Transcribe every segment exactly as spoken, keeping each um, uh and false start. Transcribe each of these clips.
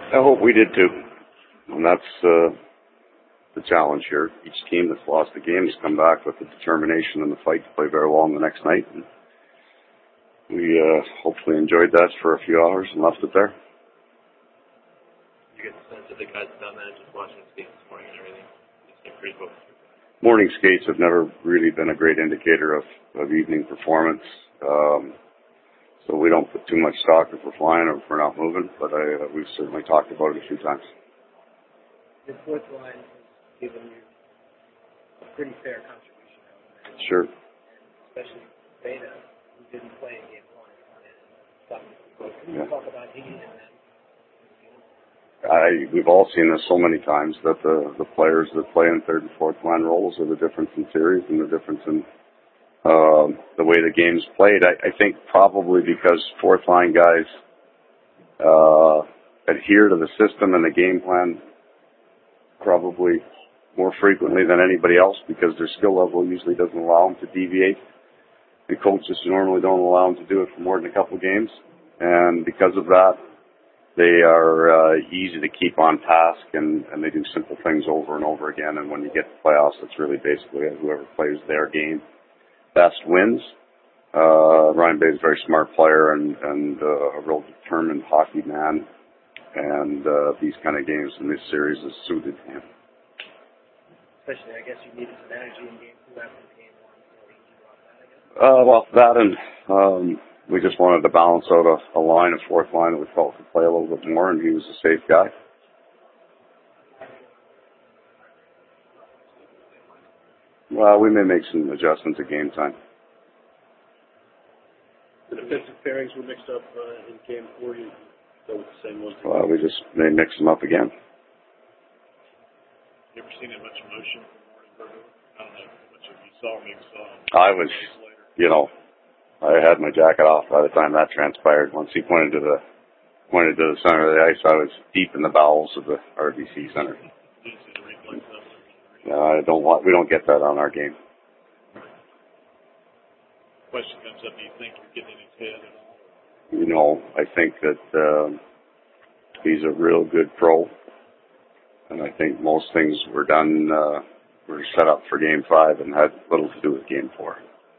I hope we did too. And that's uh, the challenge here. Each team that's lost the game has come back with the determination and the fight to play very well on the next night. And we uh, hopefully enjoyed that for a few hours and left it there. You get the sense that the guys have done that just watching the game this morning and everything? It's been pretty cool. Morning skates have never really been a great indicator of, of evening performance. Um, so we don't put too much stock if we're flying or if we're not moving, but I, uh, we've certainly talked about it a few times. The fourth line has given you a pretty fair contribution out there. Sure. And especially Beta, who didn't play in game one. Can you yeah. talk about he and then? I, we've all seen this so many times that the, the players that play in third and fourth line roles are the difference in series and the difference in uh, the way the game's played. I, I think probably because fourth line guys uh, adhere to the system and the game plan probably more frequently than anybody else because their skill level usually doesn't allow them to deviate. The coaches normally don't allow them to do it for more than a couple games. And because of that, they are uh, easy to keep on task, and, and they do simple things over and over again. And when you get to playoffs, it's really basically whoever plays their game best wins. Uh, Ryan Bay is a very smart player and, and uh, a real determined hockey man. And uh, these kind of games in this series is suited to him. Especially, I guess you needed some energy in game two after game one. So you brought that, I guess. Uh, well, that and um, we just wanted to balance out a, a line, a fourth line that we felt could play a little bit more, and he was a safe guy. Well, we may make some adjustments at game time. The defensive pairings were mixed up uh, in game four. You go with the same ones. Well, we just may mix them up again. You ever seen that much emotion from Morning Burger? I don't know how much of you saw or maybe saw. I was, you know, I had my jacket off by the time that transpired. Once he pointed to the pointed to the center of the ice, I was deep in the bowels of the R B C center. No, I don't want. We don't get that on our game. Question comes up: do you think you're getting in his head at all? You know, I think that uh, he's a real good pro, and I think most things were done uh, were set up for Game Five and had little to do with Game Four.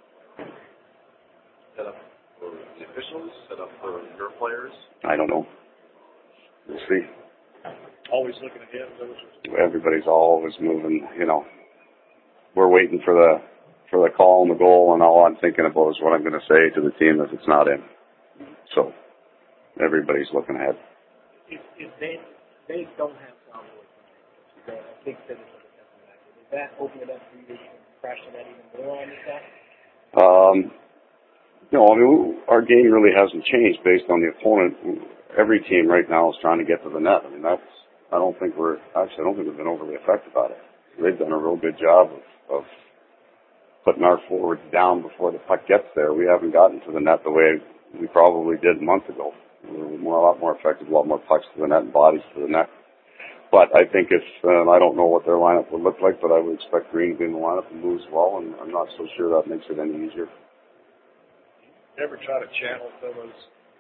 Set up for the officials? Set up for your players? I don't know. We'll see. Always looking ahead. Everybody's always moving. You know, we're waiting for the for the call and the goal, and all I'm thinking about is what I'm going to say to the team if it's not in. So everybody's looking ahead. If, if they they don't have problem with the big finish of the second match, does that open it up for you to crash that even more on your side? Um. No, I mean, our game really hasn't changed based on the opponent. Every team right now is trying to get to the net. I mean, that's, I don't think we're, actually, I don't think we've been overly affected by it. They've done a real good job of, of putting our forwards down before the puck gets there. We haven't gotten to the net the way we probably did a month ago. We were more, a lot more effective, a lot more pucks to the net and bodies to the net. But I think if, um, I don't know what their lineup would look like, but I would expect Green to be in the lineup and move as well, and I'm not so sure that makes it any easier. Ever try to channel some of those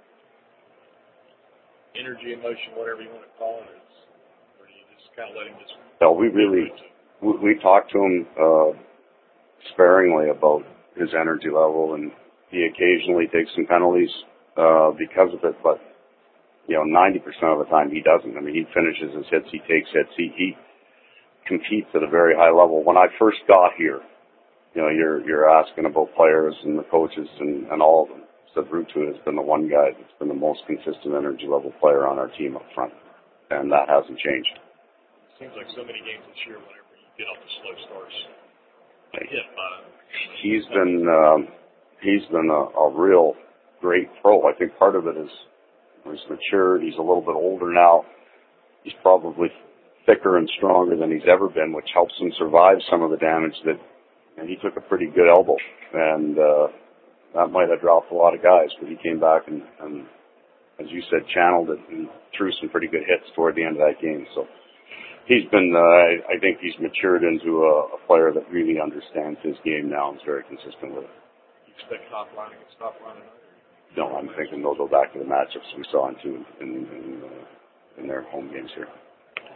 energy, emotion, whatever you want to call it, or do you just kind of let him just... No, we really, we, we talked to him uh, sparingly about his energy level, and he occasionally takes some penalties uh, because of it, but, you know, ninety percent of the time he doesn't. I mean, he finishes his hits, he takes hits, he, he competes at a very high level. When I first got here, you know, you're you're asking about players and the coaches and, and all of them. So Ruutu has been the one guy that's been the most consistent energy level player on our team up front, and that hasn't changed. It seems like so many games this year, whenever you get off the slow starts, you hit bottom. He's been um, he's been a, a real great pro. I think part of it is he's matured. He's a little bit older now. He's probably thicker and stronger than he's ever been, which helps him survive some of the damage that. And he took a pretty good elbow, and uh, that might have dropped a lot of guys, but he came back and, and, as you said, channeled it and threw some pretty good hits toward the end of that game. So he's been, uh, I think he's matured into a, a player that really understands his game now and is very consistent with it. You expect top line against top line? No, I'm thinking they'll go back to the matchups we saw in two in, in, uh, in their home games here.